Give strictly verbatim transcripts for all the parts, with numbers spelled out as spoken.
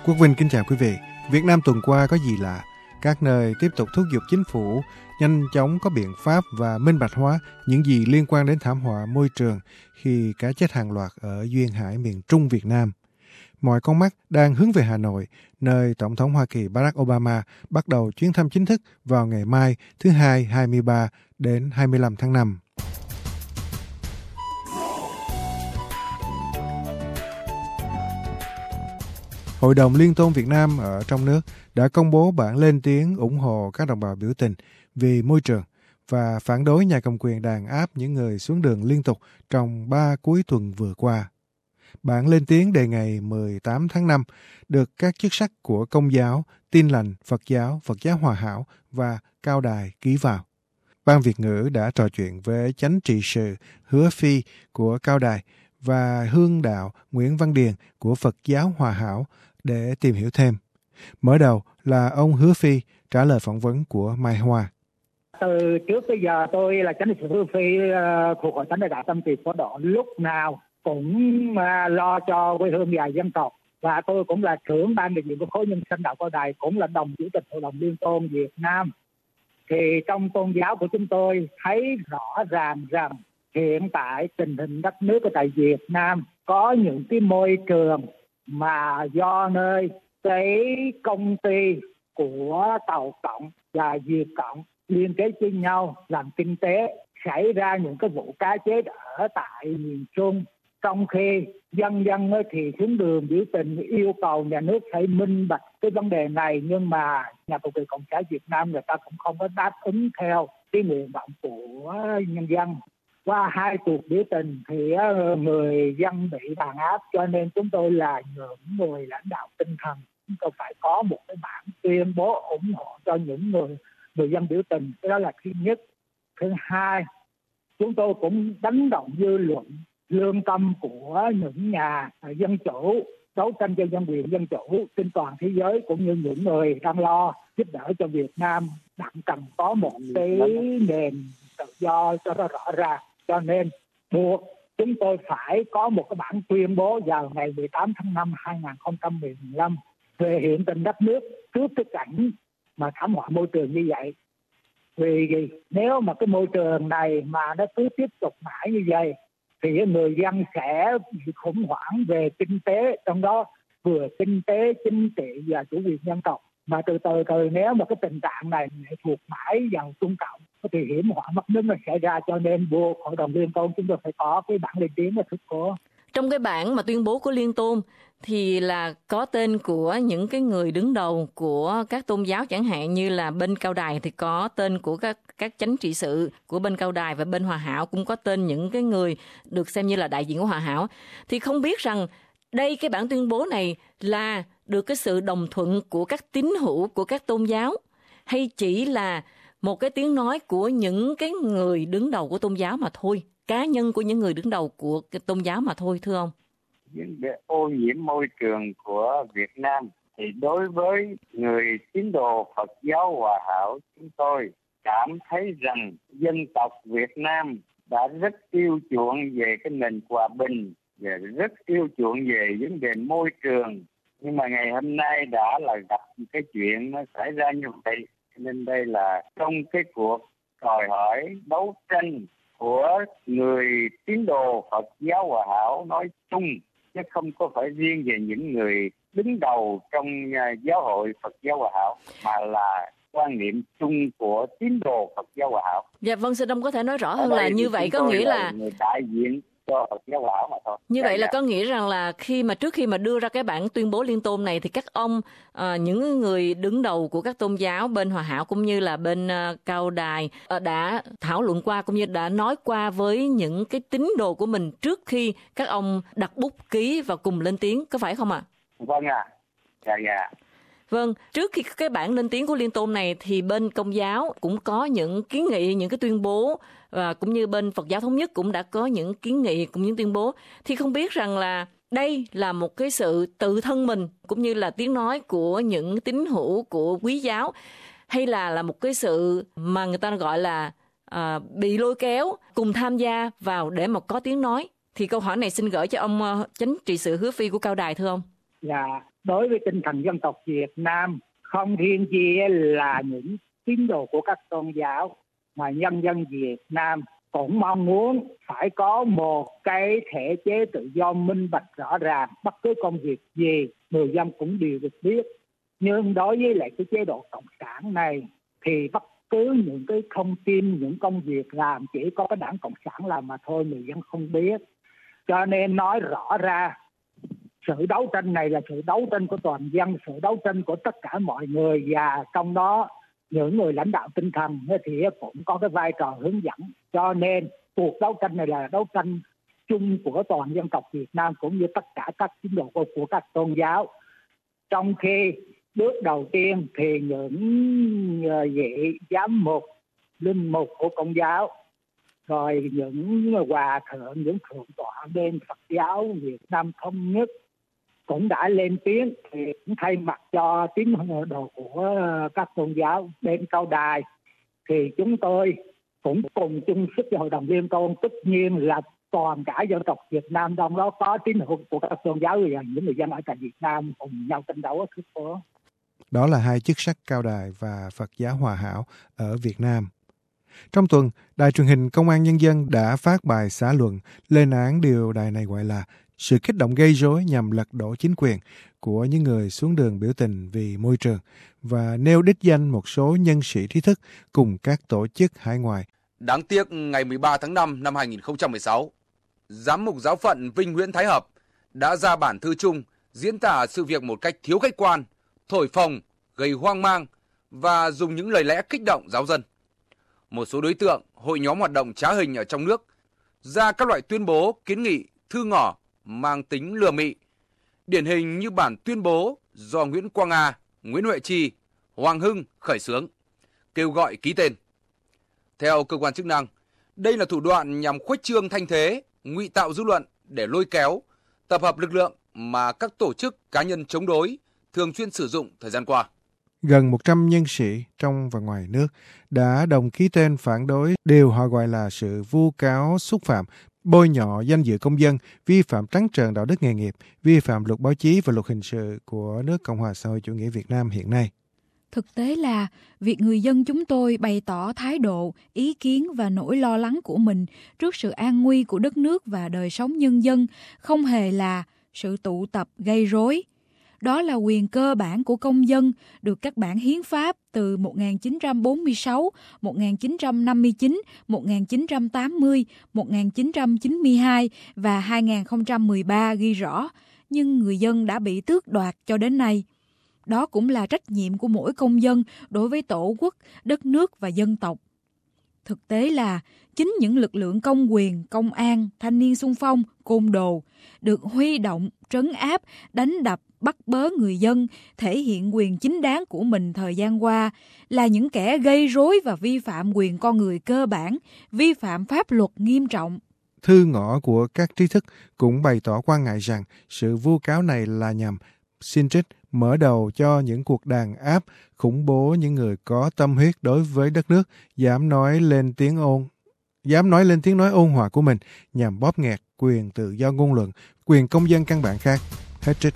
Quốc Vinh kính chào quý vị. Việt Nam tuần qua có gì lạ? Các nơi tiếp tục thúc giục chính phủ nhanh chóng có biện pháp và minh bạch hóa những gì liên quan đến thảm họa môi trường khi cá chết hàng loạt ở duyên hải miền Trung Việt Nam. Mọi con mắt đang hướng về Hà Nội, nơi Tổng thống Hoa Kỳ Barack Obama bắt đầu chuyến thăm chính thức vào ngày mai thứ Hai hai mươi ba đến hai mươi lăm tháng năm. Hội đồng Liên tôn Việt Nam ở trong nước đã công bố bản lên tiếng ủng hộ các đồng bào biểu tình vì môi trường và phản đối nhà cầm quyền đàn áp những người xuống đường liên tục trong ba cuối tuần vừa qua. Bản lên tiếng đề ngày mười tám tháng năm được các chức sắc của Công giáo, Tin lành, Phật giáo, Phật giáo Hòa hảo và Cao Đài ký vào. Ban Việt ngữ đã trò chuyện với chánh trị sự Hứa Phi của Cao Đài và Hương đạo Nguyễn Văn Điền của Phật giáo Hòa hảo để tìm hiểu thêm. Mở đầu là ông Hứa Phi trả lời phỏng vấn của Mai Hoa. Từ trước tới giờ tôi là chánh trị sự Hứa Phi thuộc Hội Thánh Đại Đạo Tâm Trì Phổ Độ, lúc nào cũng lo cho quê hương và dân tộc, và tôi cũng là trưởng ban đại diện của khối nhân sanh đạo Cao Đài, cũng là đồng chủ tịch Hội đồng Liên tôn Việt Nam. Thì trong tôn giáo của chúng tôi thấy rõ ràng rằng hiện tại tình hình đất nước ở tại Việt Nam có những cái môi trường mà do nơi cái công ty của Tàu Cộng và Việt Cộng liên kết với nhau làm kinh tế, xảy ra những cái vụ cá chết ở tại miền Trung, trong khi dân dân thì xuống đường biểu tình yêu cầu nhà nước phải minh bạch cái vấn đề này, nhưng mà nhà cầm quyền Cộng sản Việt Nam người ta cũng không có đáp ứng theo cái nguyện vọng của nhân dân. Qua hai cuộc biểu tình thì người dân bị đàn áp, cho nên chúng tôi là những người lãnh đạo tinh thần, chúng tôi phải có một cái bản tuyên bố ủng hộ cho những người người dân biểu tình. Cái đó là thứ nhất. Thứ hai, chúng tôi cũng đánh động dư luận lương tâm của những nhà dân chủ đấu tranh cho dân quyền dân chủ trên toàn thế giới, cũng như những người đang lo giúp đỡ cho Việt Nam đang cần có một cái nền tự do cho nó rõ ràng. Cho nên buộc chúng tôi phải có một cái bản tuyên bố vào ngày mười tám tháng năm hai nghìn không trăm mười lăm về hiện tình đất nước trước cái cảnh mà thảm họa môi trường như vậy. Vì nếu mà cái môi trường này mà nó cứ tiếp tục mãi như vậy thì người dân sẽ bị khủng hoảng về kinh tế, trong đó vừa kinh tế, chính trị và chủ quyền dân tộc. Mà từ từ từ nếu mà cái tình trạng này thuộc mãi vào Trung Cộng thì hiểm họa mất nước nó xảy ra, cho nên buộc Hội đồng Liên tôn chúng tôi phải có cái bản lên tiếng và thức của. Trong cái bản mà tuyên bố của Liên tôn thì là có tên của những cái người đứng đầu của các tôn giáo, chẳng hạn như là bên Cao Đài thì có tên của các các chánh trị sự của bên Cao Đài, và bên Hòa hảo cũng có tên những cái người được xem như là đại diện của Hòa hảo. Thì không biết rằng đây cái bản tuyên bố này là được cái sự đồng thuận của các tín hữu của các tôn giáo, hay chỉ là một cái tiếng nói của những cái người đứng đầu của tôn giáo mà thôi, cá nhân của những người đứng đầu của cái tôn giáo mà thôi, thưa ông? Vấn đề ô nhiễm môi trường của Việt Nam thì đối với người tín đồ Phật giáo Hòa hảo, chúng tôi cảm thấy rằng dân tộc Việt Nam đã rất yêu chuộng về cái nền hòa bình, và rất yêu chuộng về vấn đề môi trường. Nhưng mà ngày hôm nay đã là gặp cái chuyện nó xảy ra như vậy, nên đây là trong cái cuộc đòi hỏi đấu tranh của người tín đồ Phật giáo Hòa hảo nói chung, chứ không có phải riêng về những người đứng đầu trong giáo hội Phật giáo Hòa hảo, mà là quan niệm chung của tín đồ Phật giáo Hòa hảo. Dạ vâng, xin ông có thể nói rõ hơn là như vậy có nghĩa là người đại diện cho Phật giáo Hòa hảo mà thôi. Như vậy là có nghĩa rằng là khi mà trước khi mà đưa ra cái bản tuyên bố Liên tôn này thì các ông à, những người đứng đầu của các tôn giáo bên Hòa hảo cũng như là bên uh, Cao Đài uh, đã thảo luận qua, cũng như đã nói qua với những cái tín đồ của mình trước khi các ông đặt bút ký và cùng lên tiếng, có phải không ạ? À? Vâng ạ. À. Dạ dạ. Vâng, trước khi cái bản lên tiếng của Liên tôn này thì bên Công giáo cũng có những kiến nghị, những cái tuyên bố, và cũng như bên Phật giáo Thống nhất cũng đã có những kiến nghị cũng những tuyên bố. Thì không biết rằng là đây là một cái sự tự thân mình cũng như là tiếng nói của những tín hữu của quý giáo, hay là là một cái sự mà người ta gọi là à, bị lôi kéo cùng tham gia vào để mà có tiếng nói. Thì câu hỏi này xin gửi cho ông uh, chánh trị sự Hứa Phi của Cao Đài, thưa ông. Dạ, đối với tinh thần dân tộc Việt Nam, không riêng gì là những tín đồ của các tôn giáo, mà nhân dân Việt Nam cũng mong muốn phải có một cái thể chế tự do minh bạch rõ ràng. Bất cứ công việc gì người dân cũng đều được biết. Nhưng đối với lại cái chế độ cộng sản này thì bất cứ những cái thông tin, những công việc làm chỉ có cái đảng Cộng sản làm mà thôi, người dân không biết. Cho nên nói rõ ra, sự đấu tranh này là sự đấu tranh của toàn dân, sự đấu tranh của tất cả mọi người, và trong đó những người lãnh đạo tinh thần thì cũng có cái vai trò hướng dẫn. Cho nên cuộc đấu tranh này là đấu tranh chung của toàn dân tộc Việt Nam cũng như tất cả các tín đồ của, của các tôn giáo. Trong khi bước đầu tiên thì những vị giám mục, linh mục của Công giáo, rồi những hòa thượng, những thượng tọa bên Phật giáo Việt Nam Thống Nhất cũng đã lên tiếng, thì cũng thay mặt cho tín đồ của các tôn giáo bên Cao Đài thì chúng tôi cũng cùng chung sức với Hội đồng Liên Tôn, tất nhiên là toàn cả dân tộc Việt Nam, trong đó có tín đồ của các tôn giáo và những người dân ở tại Việt Nam cùng nhau tranh đấu ở khu phố. Đó là hai chức sắc Cao Đài và Phật giáo Hòa Hảo ở Việt Nam. Trong tuần, Đài truyền hình Công an Nhân dân đã phát bài xã luận lên án điều đài này gọi là sự kích động gây rối nhằm lật đổ chính quyền của những người xuống đường biểu tình vì môi trường, và nêu đích danh một số nhân sĩ trí thức cùng các tổ chức hải ngoại. Đáng tiếc, ngày mười ba tháng năm năm hai nghìn không trăm mười sáu, Giám mục Giáo phận Vinh Nguyễn Thái Hợp đã ra bản thư chung diễn tả sự việc một cách thiếu khách quan, thổi phồng, gây hoang mang và dùng những lời lẽ kích động giáo dân. Một số đối tượng, hội nhóm hoạt động trá hình ở trong nước ra các loại tuyên bố, kiến nghị, thư ngỏ mang tính lừa mị, điển hình như bản tuyên bố do Nguyễn Quang A, Nguyễn Huệ Chi, Hoàng Hưng khởi xướng, kêu gọi ký tên. Theo cơ quan chức năng, đây là thủ đoạn nhằm khuếch trương thanh thế, ngụy tạo dư luận để lôi kéo, tập hợp lực lượng mà các tổ chức cá nhân chống đối thường xuyên sử dụng thời gian qua. Gần một trăm nhân sĩ trong và ngoài nước đã đồng ký tên phản đối điều họ gọi là sự vu cáo xúc phạm, bôi nhọ danh dự công dân, vi phạm trắng trợn đạo đức nghề nghiệp, vi phạm luật báo chí và luật hình sự của nước Cộng hòa xã hội chủ nghĩa Việt Nam hiện nay. Thực tế là việc người dân chúng tôi bày tỏ thái độ, ý kiến và nỗi lo lắng của mình trước sự an nguy của đất nước và đời sống nhân dân không hề là sự tụ tập gây rối. Đó là quyền cơ bản của công dân được các bản hiến pháp từ một nghìn chín trăm bốn mươi sáu, một nghìn chín trăm năm mươi chín, một nghìn chín trăm tám mươi, một nghìn chín trăm chín mươi hai và hai nghìn không trăm mười ba ghi rõ, nhưng người dân đã bị tước đoạt cho đến nay. Đó cũng là trách nhiệm của mỗi công dân đối với tổ quốc, đất nước và dân tộc. Thực tế là chính những lực lượng công quyền, công an, thanh niên xung phong, côn đồ được huy động, trấn áp, đánh đập, bắt bớ người dân, thể hiện quyền chính đáng của mình thời gian qua là những kẻ gây rối và vi phạm quyền con người cơ bản, vi phạm pháp luật nghiêm trọng. Thư ngõ của các trí thức cũng bày tỏ quan ngại rằng sự vu cáo này là nhằm, xin trích, mở đầu cho những cuộc đàn áp, khủng bố những người có tâm huyết đối với đất nước, dám nói lên tiếng ôn, dám nói lên tiếng nói ôn hòa của mình, nhằm bóp nghẹt quyền tự do ngôn luận, quyền công dân căn bản khác. Hết trích.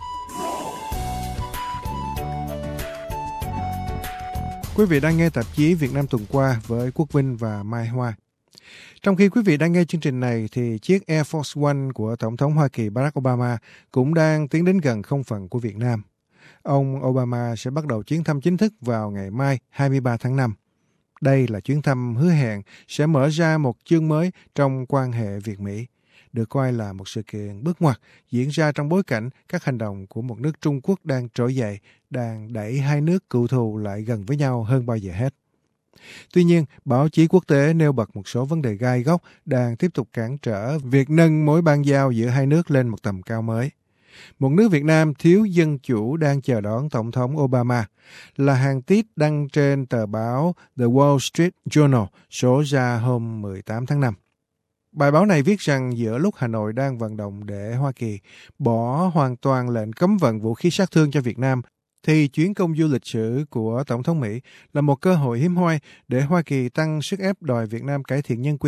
Quý vị đang nghe tạp chí Việt Nam tuần qua với Quốc Vinh và Mai Hoa. Trong khi quý vị đang nghe chương trình này thì chiếc Air Force One của Tổng thống Hoa Kỳ Barack Obama cũng đang tiến đến gần không phận của Việt Nam. Ông Obama sẽ bắt đầu chuyến thăm chính thức vào ngày mai hai mươi ba tháng năm. Đây là chuyến thăm hứa hẹn sẽ mở ra một chương mới trong quan hệ Việt-Mỹ, được coi là một sự kiện bước ngoặt diễn ra trong bối cảnh các hành động của một nước Trung Quốc đang trỗi dậy, đang đẩy hai nước cựu thù lại gần với nhau hơn bao giờ hết. Tuy nhiên, báo chí quốc tế nêu bật một số vấn đề gai góc đang tiếp tục cản trở việc nâng mối bang giao giữa hai nước lên một tầm cao mới. Một nước Việt Nam thiếu dân chủ đang chờ đón Tổng thống Obama là hàng tít đăng trên tờ báo The Wall Street Journal số ra hôm mười tám tháng năm. Bài báo này viết rằng giữa lúc Hà Nội đang vận động để Hoa Kỳ bỏ hoàn toàn lệnh cấm vận vũ khí sát thương cho Việt Nam, thì chuyến công du lịch sử của Tổng thống Mỹ là một cơ hội hiếm hoi để Hoa Kỳ tăng sức ép đòi Việt Nam cải thiện nhân quyền.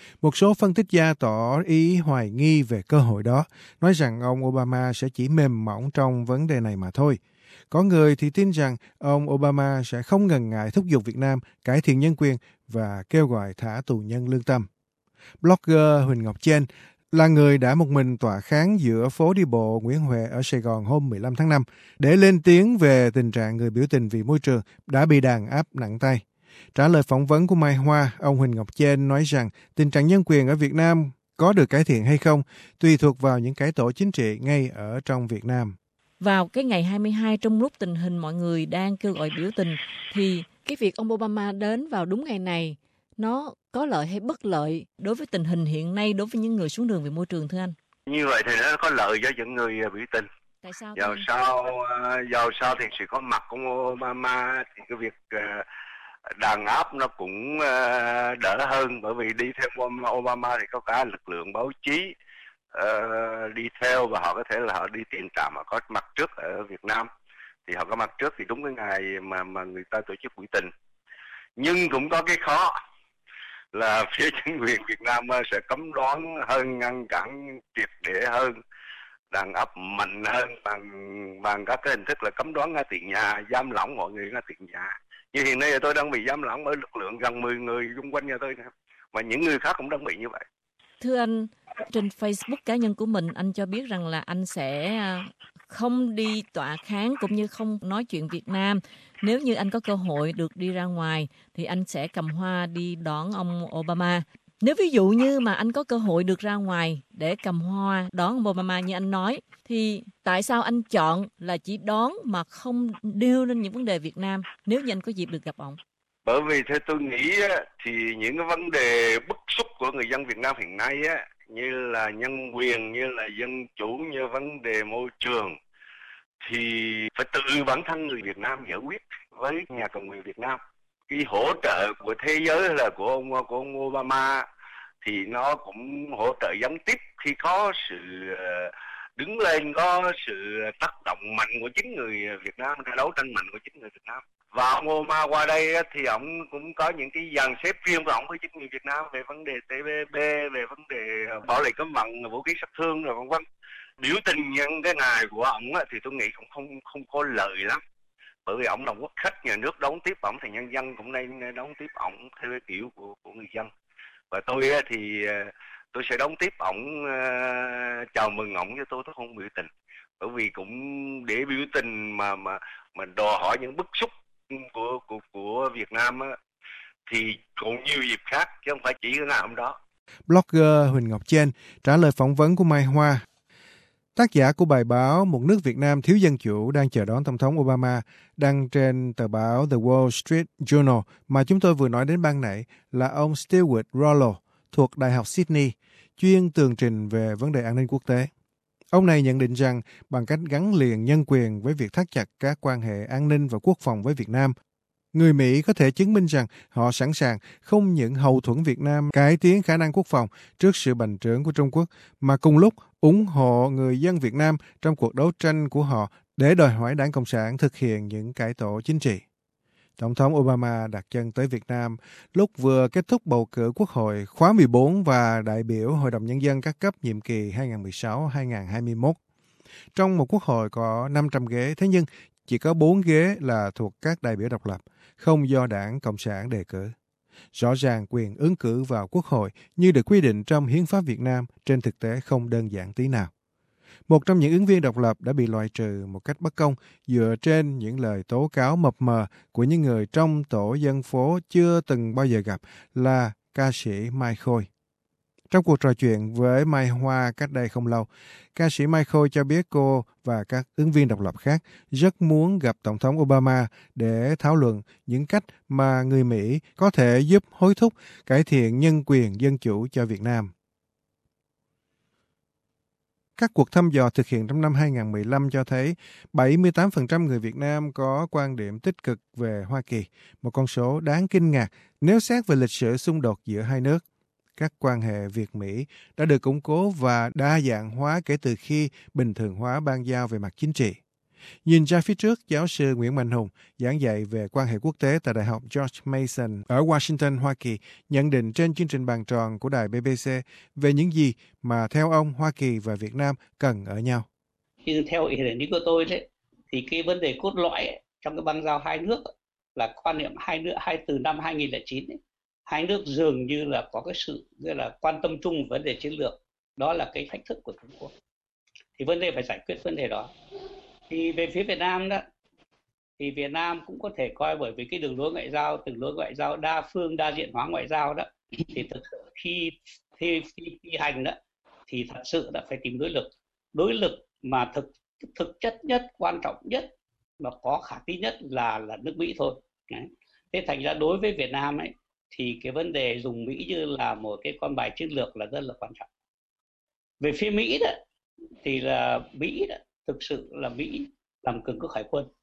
Một số phân tích gia tỏ ý hoài nghi về cơ hội đó, nói rằng ông Obama sẽ chỉ mềm mỏng trong vấn đề này mà thôi. Có người thì tin rằng ông Obama sẽ không ngần ngại thúc giục Việt Nam cải thiện nhân quyền và kêu gọi thả tù nhân lương tâm. Blogger Huỳnh Ngọc Chên là người đã một mình tọa kháng giữa phố đi bộ Nguyễn Huệ ở Sài Gòn hôm mười lăm tháng năm để lên tiếng về tình trạng người biểu tình vì môi trường đã bị đàn áp nặng tay. Trả lời phỏng vấn của Mai Hoa, ông Huỳnh Ngọc Chên nói rằng tình trạng nhân quyền ở Việt Nam có được cải thiện hay không tùy thuộc vào những cải tổ chính trị ngay ở trong Việt Nam. Vào cái ngày hai mươi hai, trong lúc tình hình mọi người đang kêu gọi biểu tình, thì cái việc ông Obama đến vào đúng ngày này, nó có lợi hay bất lợi đối với tình hình hiện nay, đối với những người xuống đường vì môi trường, thưa anh? Như vậy thì nó có lợi cho những người biểu tình. Tại sao? Dầu sao, dầu sao thì sự có mặt của Obama thì cái việc đàn áp nó cũng đỡ hơn, bởi vì đi theo Obama thì có cả lực lượng báo chí uh, đi theo, và họ có thể là họ đi tiền trạm, họ có mặt trước ở Việt Nam thì họ có mặt trước thì đúng cái ngày mà mà người ta tổ chức biểu tình. Nhưng cũng có cái khó là phía chính quyền Việt Nam sẽ cấm đoán hơn, ngăn cản triệt để hơn, đàn áp mạnh hơn bằng bằng các cái hình thức là cấm đoán ngay tiền nhà, giam lỏng mọi người ngay tiền nhà. Như hiện nay tôi đang bị giam lỏng bởi lực lượng gần mười người xung quanh nhà tôi nữa, mà những người khác cũng đang bị như vậy. Thưa anh, trên Facebook cá nhân của mình, anh cho biết rằng là anh sẽ không đi tọa kháng cũng như không nói chuyện Việt Nam. Nếu như anh có cơ hội được đi ra ngoài thì anh sẽ cầm hoa đi đón ông Obama. Nếu ví dụ như mà anh có cơ hội được ra ngoài để cầm hoa đón ông Obama như anh nói, thì tại sao anh chọn là chỉ đón mà không nêu lên những vấn đề Việt Nam nếu như anh có dịp được gặp ông? Bởi vì theo tôi nghĩ thì những cái vấn đề bức xúc của người dân Việt Nam hiện nay á, như là nhân quyền, như là dân chủ, như vấn đề môi trường, thì phải tự bản thân người Việt Nam giải quyết với nhà cầm quyền Việt Nam. Cái hỗ trợ của thế giới là của ông của ông Obama thì nó cũng hỗ trợ gián tiếp khi có sự đứng lên, có sự tác động mạnh của chính người Việt Nam, đấu tranh mạnh của chính người Việt Nam. Và ông Obama qua đây thì ông cũng có những cái dàn xếp riêng của ông với chính người Việt Nam về vấn đề T P P, về vấn đề bỏ lệnh cấm vận, vũ khí sát thương rồi vân vân. Biểu tình nhân cái ngày của ông thì tôi nghĩ cũng không không có lợi lắm, bởi vì ông là quốc khách, nhà nước đón tiếp ông thì nhân dân cũng nên đón tiếp ông theo cái kiểu của của người dân. Và tôi thì tôi sẽ đón tiếp ông, chào mừng ông, chứ tôi tôi không biểu tình, bởi vì cũng để biểu tình mà mà mà đòi hỏi những bức xúc của của của Việt Nam á, thì còn nhiều dịp khác chứ không phải chỉ cái ngày hôm đó. Blogger Huỳnh Ngọc Chên trả lời phỏng vấn của Mai Hoa. Tác giả của bài báo Một nước Việt Nam thiếu dân chủ đang chờ đón Tổng thống Obama đăng trên tờ báo The Wall Street Journal mà chúng tôi vừa nói đến ban nãy là ông Stewart Rollo thuộc Đại học Sydney, chuyên tường trình về vấn đề an ninh quốc tế. Ông này nhận định rằng bằng cách gắn liền nhân quyền với việc thắt chặt các quan hệ an ninh và quốc phòng với Việt Nam, người Mỹ có thể chứng minh rằng họ sẵn sàng không những hậu thuẫn Việt Nam cải tiến khả năng quốc phòng trước sự bành trướng của Trung Quốc, mà cùng lúc ủng hộ người dân Việt Nam trong cuộc đấu tranh của họ để đòi hỏi Đảng Cộng sản thực hiện những cải tổ chính trị. Tổng thống Obama đặt chân tới Việt Nam lúc vừa kết thúc bầu cử Quốc hội khóa mười bốn và đại biểu Hội đồng Nhân dân các cấp nhiệm kỳ hai nghìn không trăm mười sáu đến hai nghìn không trăm hai mươi mốt. Trong một quốc hội có năm trăm ghế, thế nhưng chỉ có bốn ghế là thuộc các đại biểu độc lập, không do Đảng Cộng sản đề cử. Rõ ràng quyền ứng cử vào Quốc hội như được quy định trong Hiến pháp Việt Nam trên thực tế không đơn giản tí nào. Một trong những ứng viên độc lập đã bị loại trừ một cách bất công dựa trên những lời tố cáo mập mờ của những người trong tổ dân phố chưa từng bao giờ gặp là ca sĩ Mai Khôi. Trong cuộc trò chuyện với Mai Hoa cách đây không lâu, ca sĩ Mai Khôi cho biết cô và các ứng viên độc lập khác rất muốn gặp Tổng thống Obama để thảo luận những cách mà người Mỹ có thể giúp hối thúc cải thiện nhân quyền dân chủ cho Việt Nam. Các cuộc thăm dò thực hiện trong năm hai nghìn không trăm mười lăm cho thấy bảy mươi tám phần trăm người Việt Nam có quan điểm tích cực về Hoa Kỳ, một con số đáng kinh ngạc nếu xét về lịch sử xung đột giữa hai nước. Các quan hệ Việt-Mỹ đã được củng cố và đa dạng hóa kể từ khi bình thường hóa ban giao về mặt chính trị. Nhìn ra phía trước, giáo sư Nguyễn Mạnh Hùng, giảng dạy về quan hệ quốc tế tại Đại học George Mason ở Washington, Hoa Kỳ, nhận định trên chương trình bàn tròn của đài bê bê xê về những gì mà theo ông Hoa Kỳ và Việt Nam cần ở nhau. Nhưng theo ý kiến của tôi đấy, thì cái vấn đề cốt lõi ấy, trong cái bang giao hai nước ấy, là quan niệm hai nước hai từ năm hai nghìn lẻ chín ấy, hai nước dường như là có cái sự gọi là quan tâm chung vấn đề chiến lược, đó là cái thách thức của Trung Quốc. Thì vấn đề phải giải quyết vấn đề đó. Thì về phía Việt Nam đó, thì Việt Nam cũng có thể coi bởi vì cái đường lối ngoại giao, đường lối ngoại giao đa phương, đa diện hóa ngoại giao đó, thì thực sự khi thi thi hành đó, thì thật sự đã phải tìm đối lực, đối lực mà thực thực chất nhất, quan trọng nhất và có khả thi nhất là là nước Mỹ thôi. Đấy. Thế thành ra đối với Việt Nam ấy, thì cái vấn đề dùng Mỹ như là một cái con bài chiến lược là rất là quan trọng. Về phía Mỹ đó, thì là Mỹ đó, thực sự là Mỹ làm cường quốc hải quân.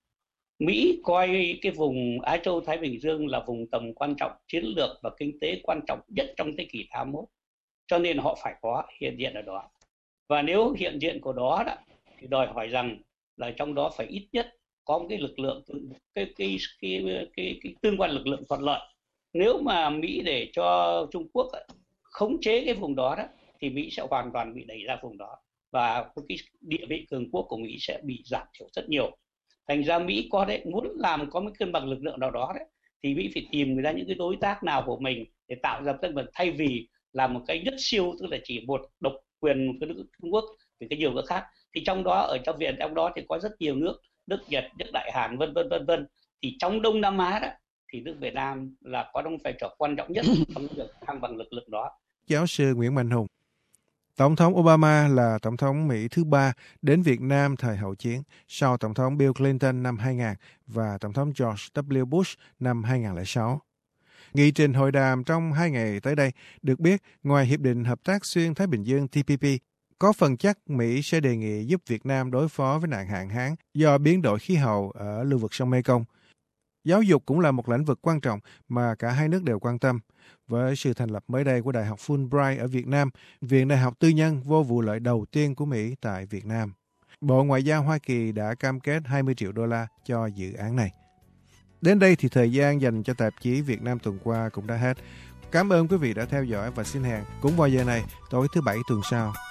Mỹ coi cái vùng Á Châu Thái Bình Dương là vùng tầm quan trọng chiến lược và kinh tế quan trọng nhất trong thế kỷ hai mươi mốt. Cho nên họ phải có hiện diện ở đó. Và nếu hiện diện của đó, đó thì đòi hỏi rằng là trong đó phải ít nhất có một cái lực lượng, cái cái cái cái, cái, cái tương quan lực lượng thuận lợi. Nếu mà Mỹ để cho Trung Quốc khống chế cái vùng đó, đó thì Mỹ sẽ hoàn toàn bị đẩy ra vùng đó và cái địa vị cường quốc của Mỹ sẽ bị giảm thiểu rất nhiều. Thành ra Mỹ có đấy, muốn làm có một cân bằng lực lượng nào đó đấy, thì Mỹ phải tìm ra những cái đối tác nào của mình để tạo ra cân bằng, thay vì làm một cái nhất siêu, tức là chỉ một độc quyền một cái nước Trung Quốc với cái nhiều nước khác. Thì trong đó ở trong Việt trong đó thì có rất nhiều nước, nước Nhật, nước Đại Hàn, vân vân vân vân. Thì trong Đông Nam Á đó thì nước Việt Nam là có đóng vai trò quan trọng nhất trong việc thăng bằng lực lượng đó. Giáo sư Nguyễn Mạnh Hùng. Tổng thống Obama là tổng thống Mỹ thứ ba đến Việt Nam thời hậu chiến, sau tổng thống Bill Clinton năm hai nghìn và tổng thống George W. Bush năm hai nghìn không trăm lẻ sáu. Nghị trình hội đàm trong hai ngày tới đây được biết ngoài Hiệp định Hợp tác Xuyên Thái Bình Dương T P P, có phần chắc Mỹ sẽ đề nghị giúp Việt Nam đối phó với nạn hạn hán do biến đổi khí hậu ở lưu vực sông Mekong. Giáo dục cũng là một lĩnh vực quan trọng mà cả hai nước đều quan tâm. Với sự thành lập mới đây của Đại học Fulbright ở Việt Nam, viện đại học tư nhân vô vụ lợi đầu tiên của Mỹ tại Việt Nam, Bộ Ngoại giao Hoa Kỳ đã cam kết hai mươi triệu đô la cho dự án này. Đến đây thì thời gian dành cho tạp chí Việt Nam tuần qua cũng đã hết. Cảm ơn quý vị đã theo dõi và xin hẹn cũng vào giờ này tối thứ Bảy tuần sau.